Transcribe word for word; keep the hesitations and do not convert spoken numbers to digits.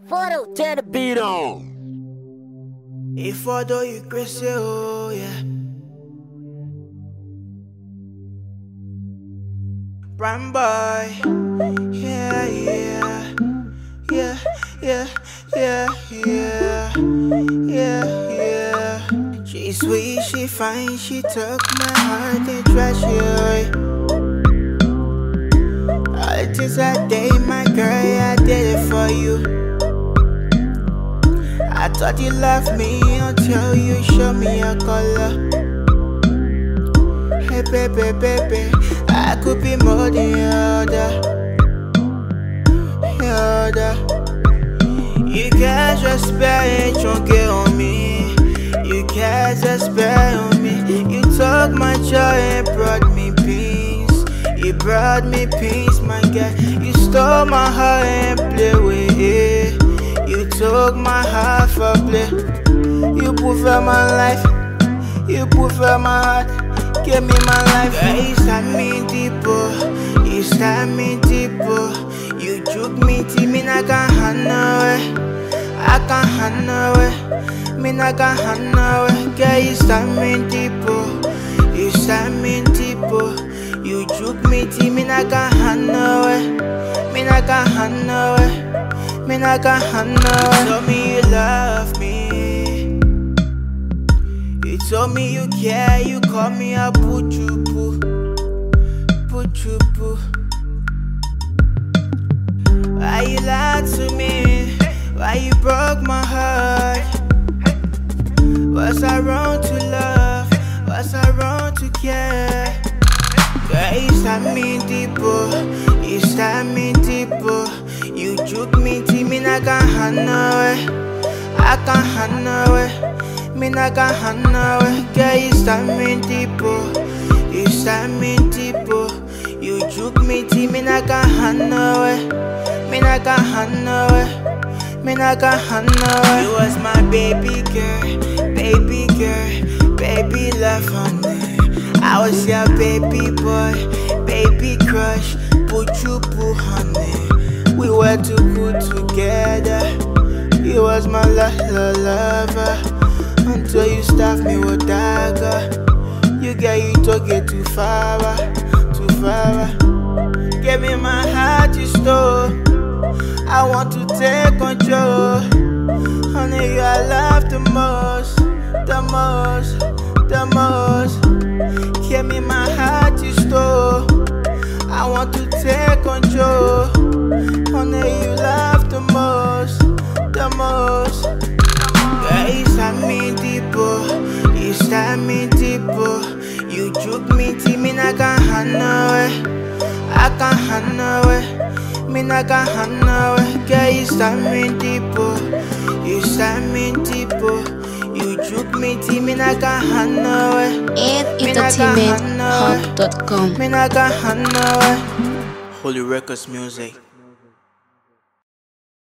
Photo, turn the beat on. If I do you crazy, oh yeah. Brand boy, yeah, yeah, yeah, yeah, yeah, yeah, yeah, yeah. She sweet, she fine, she took my heart and trash it. All the things I did, my girl, I did it for you. I thought you loved me until you showed me your color. Hey baby, baby, I could be more than your other, your other. You can't just spare it, don't get on me. You can't just spare on me. You took my joy and brought me peace. You brought me peace, my girl. You stole my heart and played with it. You took my heart for play. You prefer my life. You prefer my heart. Give me my life. Girl, you stab me deeper. You stab me deeper. You juke me till me not can handle it. I can't handle it. Me not can handle it. Girl, you stab me deeper. You stab me deeper. You juke me till me not can handle it. Me not can handle it. Me not can handle it. You told me you love me. You told me you care. You call me a puchupu, puchupu. Why you lied to me? Why you broke my heart? Was I wrong to love? Was I wrong to care? Girl, you stab me deeper. You stab me deeper. You juke me till me not can handle it. I can't handle it. Me not can handle it. Girl, you stab me deeper. You stab me deeper. You juke me till me not can handle it. Me not can handle it. Me not can handle it. You was my baby girl, baby girl, baby love honey. I was your baby boy, baby crush, puchupu honey. We were too good together. You was my la la lover until you stabbed me with dagger. You get you took it too far, too far. Give me my heart you stole. I want to take control. Honey, you I love the most, the most, the most. Give me my heart you stole. I want to take control. Honey, you love the most, the most. Girl, you stab me deeper. You stab me deeper. You juke me till me not can handle it. I can't handle it. Me not can handle it. Girl, you stab me deeper. You stab me deeper. You juke me till me not can handle it. and entertainment hub dot com. Me not can handle it. Holy Records music.